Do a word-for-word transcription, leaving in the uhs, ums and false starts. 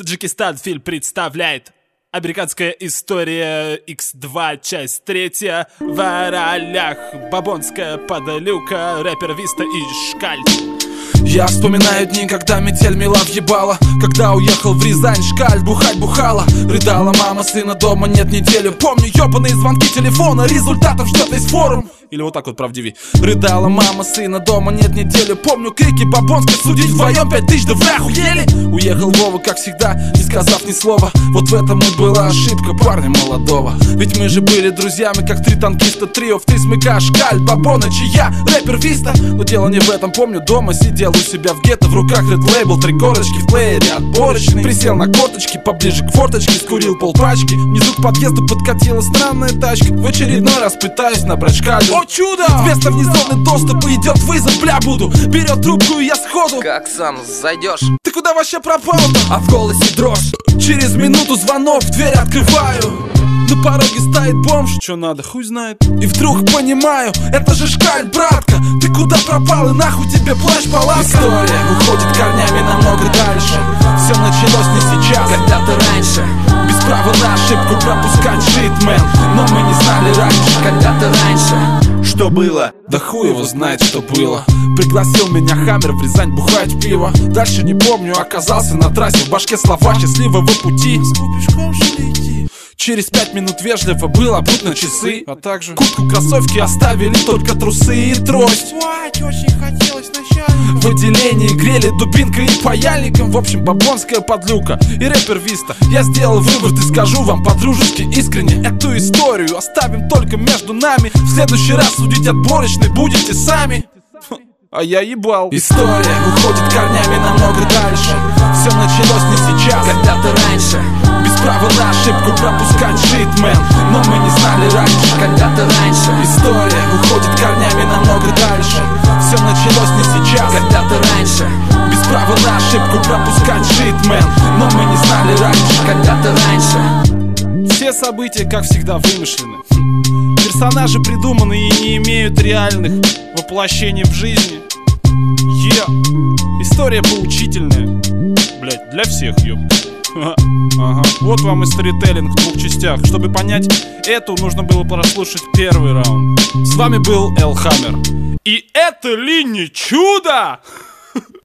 Таджикистан фильм представляет американская история икс два, часть третья. В ролях Бабонская подлюка, рэпер Виста и Шкаль. Я вспоминаю дни, когда метель мела въебала, когда уехал в Рязань, Шкаль бухать бухала. Рыдала мама, сына дома нет неделю. Помню ёбаные звонки телефона, результатов ждет весь форум. Или вот так вот правдивей. Рыдала мама, сына дома нет неделю. Помню крики Бабонской, судить вдвоем пять тысяч, да вы охуели? Уехал Вова, как всегда, не сказав ни слова. Вот в этом и была ошибка парня молодого. Ведь мы же были друзьями, как три танкиста трио. В три смыка Шкаль, Бабоныч и я, рэпер Виста. Но дело не в этом, помню, дома сидел у себя в гетто, в руках ред лейбл, три корочки в плеере отборочный. Присел на корточки, поближе к форточке, скурил полпачки. Внизу к подъезду подкатила странная тачка. В очередной раз пытаюсь набрать Шкалю. О чудо! Вместо внезапный доступ идет вызов, бля, буду. Берет трубку и я сходу. Как сам зайдешь? Ты куда вообще пропал-то? А в голосе дрожь. Через минуту звонок, в дверь открываю. На пороге стоит бомж, что надо, хуй знает. И вдруг понимаю, это же Шкаль, братка. Ты куда пропал и нахуй тебе плащ-палатка? История уходит корнями намного дальше. Все началось не сейчас, когда-то раньше. Без права на ошибку пропускать шитмен. Но мы не знали раньше, когда-то раньше. Что было? Да хуй его знает, что было. Пригласил меня Хаммер в Рязань бухать пиво. Дальше не помню, оказался на трассе. В башке слова счастливого пути. Пешком что ли идти? Через пять минут вежливо было будь на часы. А также куртку, кроссовки оставили, только трусы и трость. Спать очень хотелось начально. В отделении грели дубинкой и паяльником. В общем, Бабонская подлюка и рэпер Виста. Я сделал вывод и скажу вам по-дружески искренне. Эту историю оставим только между нами. В следующий раз судить отборочный будете сами. А я ебал. История уходит корнями намного дальше. Все началось не сейчас, когда-то раньше. Без права на ошибку пропускать шитмен. Но мы не знали раньше, когда-то раньше. История уходит корнями намного дальше. Все началось не сейчас, когда-то раньше. Без права на ошибку пропускать шитмен. Но мы не знали раньше, когда-то раньше. Все события, как всегда, вымышлены. Персонажи придуманы и не имеют реальных воплощений в жизни. Е. История поучительная. Блять, для всех, ёб. Ага. Вот вам и сторителлинг в двух частях. Чтобы понять эту, нужно было прослушать первый раунд. С вами был Эл Хаммер. И это ли не чудо?